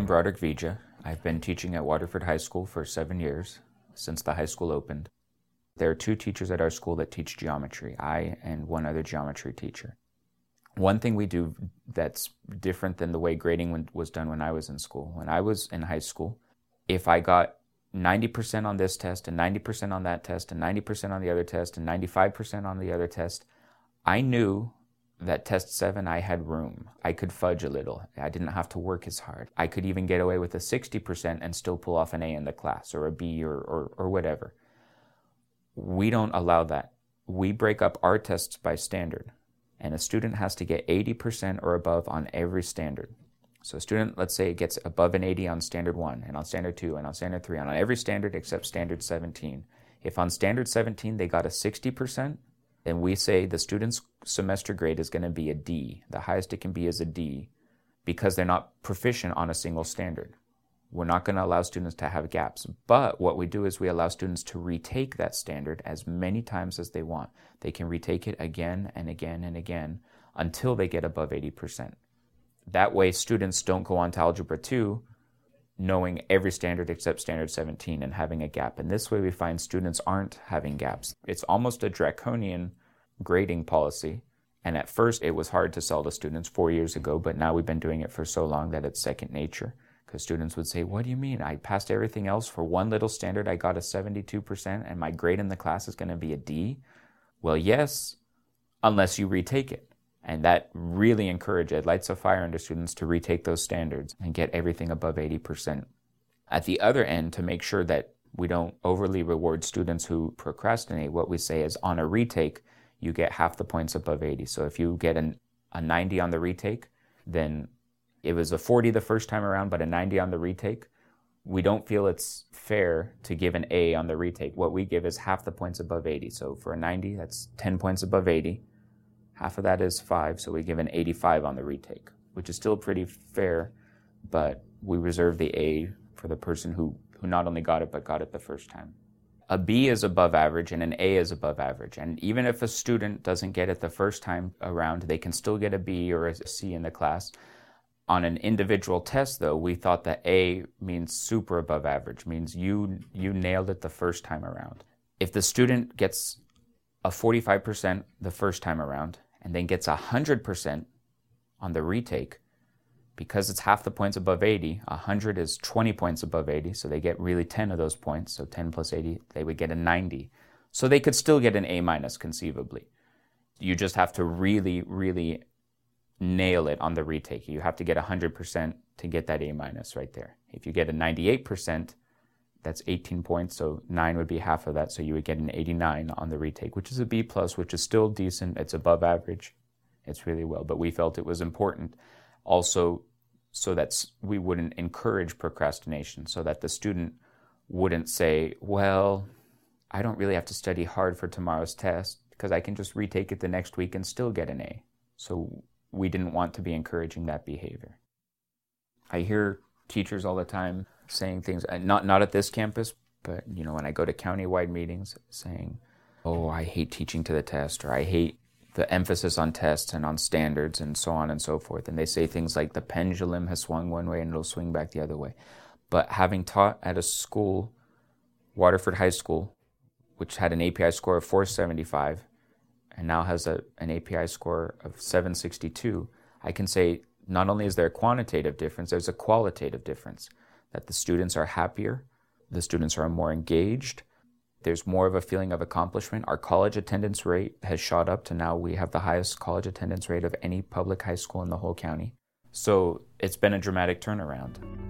I'm Broderick Vija. I've been teaching at Waterford High School for 7 years, since the high school opened. There are 2 teachers at our school that teach geometry, I and one other geometry teacher. One thing we do that's different than the way grading was done when I was in school. When I was in high school, if I got 90% on this test and 90% on that test and 90% on the other test and 95% on the other test, I knew that test 7 I had room. I could fudge a little. I didn't have to work as hard. I could even get away with a 60% and still pull off an A in the class or a B or whatever. We don't allow that. We break up our tests by standard, and a student has to get 80% or above on every standard. So a student, let's say, gets above an 80 on standard 1 and on standard 2 and on standard 3 and on every standard except standard 17. If on standard 17 they got a 60%, then we say the student's semester grade is going to be a D. The highest it can be is a D because they're not proficient on a single standard. We're not going to allow students to have gaps. But what we do is we allow students to retake that standard as many times as they want. They can retake it again and again and again until they get above 80%. That way students don't go on to Algebra 2 knowing every standard except standard 17 and having a gap. And this way we find students aren't having gaps. It's almost a draconian grading policy. And at first it was hard to sell to students 4 years ago, but now we've been doing it for so long that it's second nature. Because students would say, what do you mean? I passed everything else for one little standard, I got a 72% and my grade in the class is going to be a D? Well, yes, unless you retake it. And that really encourages, lights a fire under students to retake those standards and get everything above 80%. At the other end, to make sure that we don't overly reward students who procrastinate, what we say is on a retake, you get half the points above 80. So if you get a 90 on the retake, then it was a 40 the first time around, but a 90 on the retake. We don't feel it's fair to give an A on the retake. What we give is half the points above 80. So for a 90, that's 10 points above 80. Half of that is 5, so we give an 85 on the retake, which is still pretty fair, but we reserve the A for the person who not only got it, but got it the first time. A B is above average and an A is above average. And even if a student doesn't get it the first time around, they can still get a B or a C in the class. On an individual test, though, we thought that A means super above average, means you nailed it the first time around. If the student gets a 45% the first time around and then gets 100% on the retake, because it's half the points above 80, 100 is 20 points above 80, so they get really 10 of those points, so 10 plus 80, they would get a 90. So they could still get an A minus conceivably. You just have to really, really nail it on the retake. You have to get 100% to get that A minus right there. If you get a 98%, that's 18 points, so 9 would be half of that, so you would get an 89 on the retake, which is a B+, which is still decent. It's above average. It's really well, but we felt it was important also so that we wouldn't encourage procrastination, so that the student wouldn't say, well, I don't really have to study hard for tomorrow's test because I can just retake it the next week and still get an A. So we didn't want to be encouraging that behavior. I hear teachers all the time saying things, not at this campus, but when I go to county-wide meetings, saying, oh, I hate teaching to the test, or I hate the emphasis on tests and on standards and so on and so forth. And they say things like the pendulum has swung one way and it'll swing back the other way. But having taught at a school, Waterford High School, which had an API score of 475 and now has an API score of 762, I can say not only is there a quantitative difference, there's a qualitative difference. That the students are happier, the students are more engaged, there's more of a feeling of accomplishment. Our college attendance rate has shot up to now we have the highest college attendance rate of any public high school in the whole county. So it's been a dramatic turnaround.